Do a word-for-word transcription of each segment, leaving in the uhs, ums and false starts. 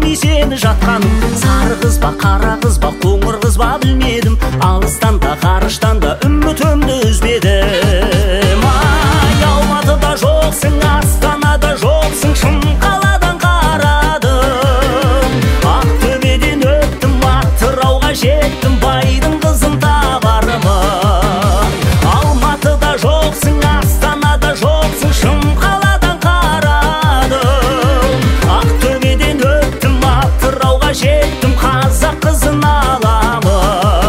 көрмей сені жатқаным. Сары қыз ба, қара қыз ба, қоңыр қыз ба білмедім. Алыстан да ғарыштан да үмітімді үзбедім. Ай, Алматыда жоқсың, Астанада жоқсың, шым қаладан қарадым. Ақтөбеден өттім, Атырауға жеттім, байдың қызын табарымы. Алматыда жоқсың, Астанада жоқсың, шым қаладан қарадым. Ақтөбеден өттім, Атырауға жеттім, қазақ қызын аламын.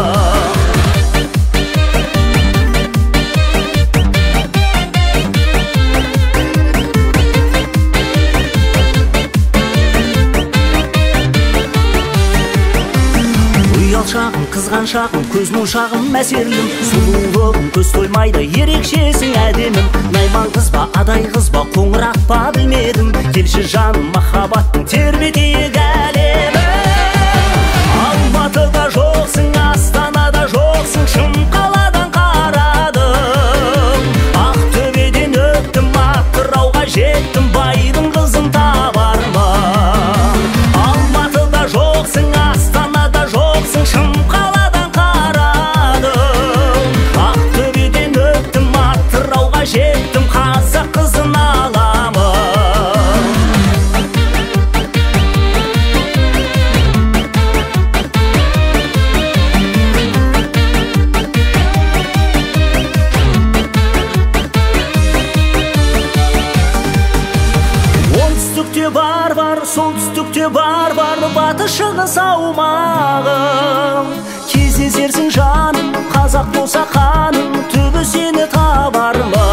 Шағым, қызған шағым, көз мұншағым мәселім. Сұлулығым көз тоймайды, ерекшесің әдемім. Найман қыз ба, адай қыз ба, қоңырақ па білмедім. Келші жаным, махаббаттың тербетейік әлемі. Алматыда жоқсың, Астанада жоқсың, шым қаладан қарадым. Ақтөбеден өттім, Атырауға жеттім, байдың қызын табармын. Алматыда жоқсың, Астанада жоқсың, шым қаладан қарадым. Ақтөбеден өттім, Атырауға жеттім, қазақ қызын аламын. Оңтүстікте бар бар, солтүстікте бар бар, батыс шығыс аумағым. Кездесерсің жаным, қазақ болса қаным, түбі сені табармын.